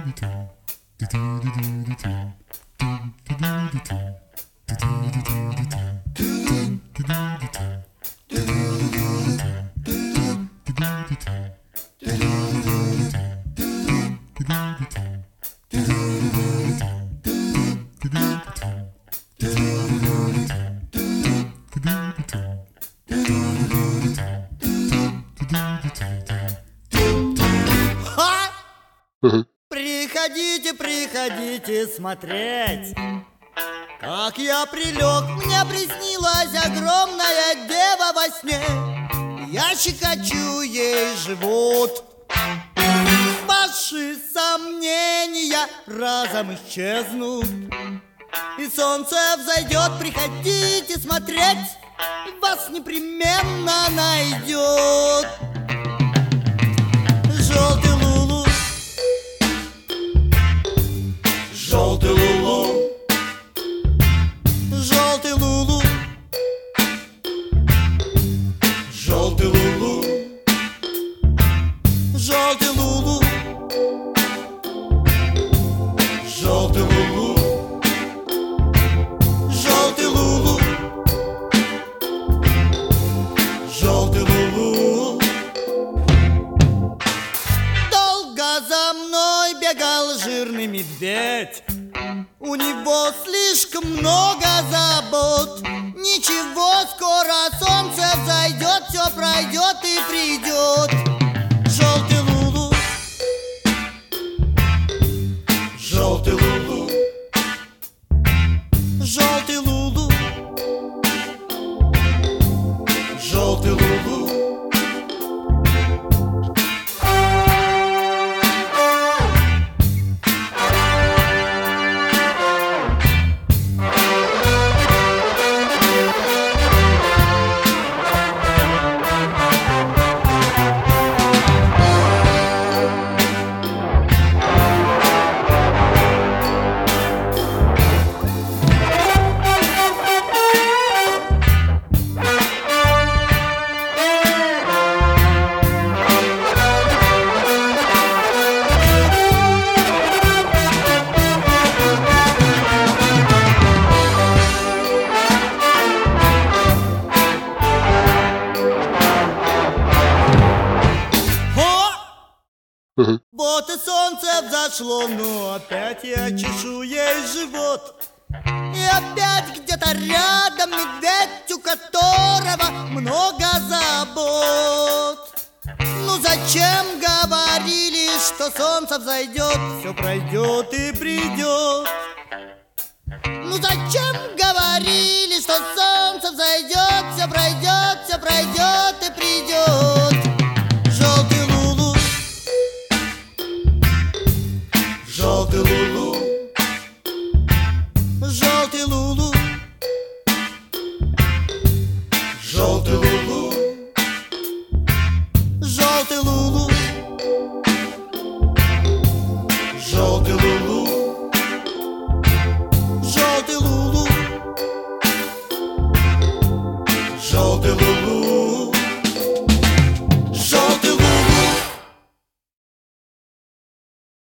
Приходите, приходите смотреть, как я прилег, мне приснилась огромная дева во сне. Я щекочу ей живот, ваши сомнения разом исчезнут, и солнце взойдет. Приходите смотреть, вас непременно найдет. Желтый лулу, желтый лулу, желтый лулу, желтый лулу, желтый лулу, желтый лулу, желтый лулу, желтый лулу. Долго за мной бегал жирный медведь, у него слишком много забот. Ничего, скоро солнце взойдет, все пройдет и придет. Желтый лулу, желтый лулу, желтый лулу, желтый лулу. Вот и солнце взошло, но опять я чешу ей живот. И опять где-то рядом медведь, у которого много забот. Ну зачем говорили, что солнце взойдет, все пройдет и придет? Ну зачем говорили, что солнце взойдет, все пройдет, все пройдет?